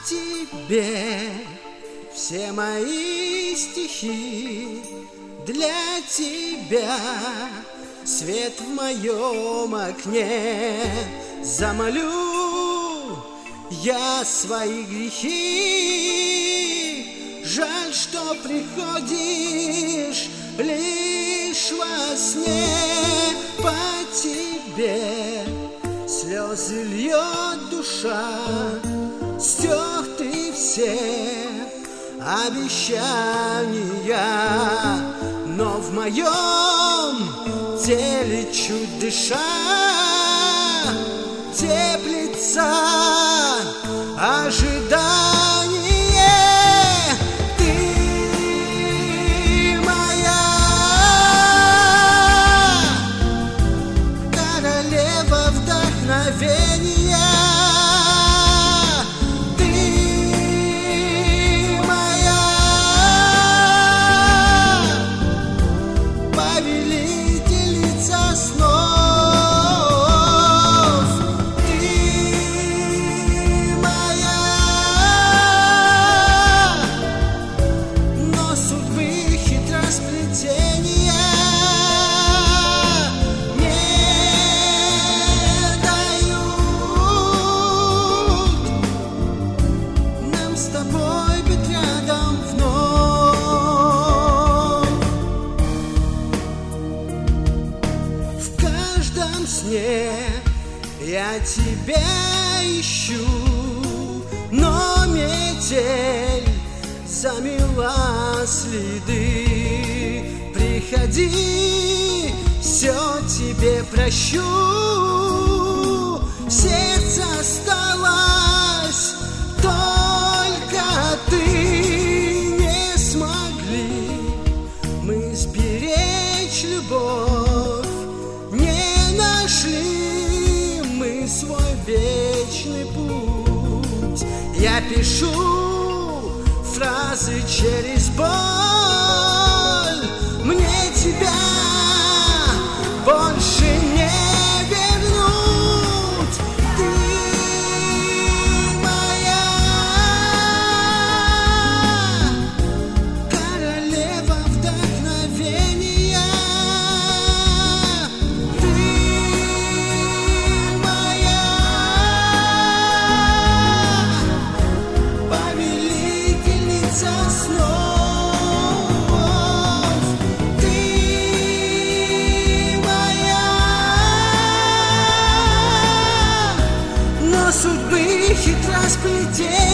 тебе все мои стихи, для тебя свет в моем окне. Замолю я свои грехи, жаль, что приходишь лишь во сне. По тебе слезы льет душа, стер ты все обещания, но в моем теле чуть дыша теплится ожидание. Ты моя королева вдохновения. Я тебя ищу, но метель замела следы. Приходи, все тебе прощу. В сердце осталась только ты. Не смогли мы сберечь любовь, не нашли свой вечный путь. Я пишу фразы через боль. Мне тебя больше не вернуть. Ты моя королева вдохновения. Судьбы хитросплетение.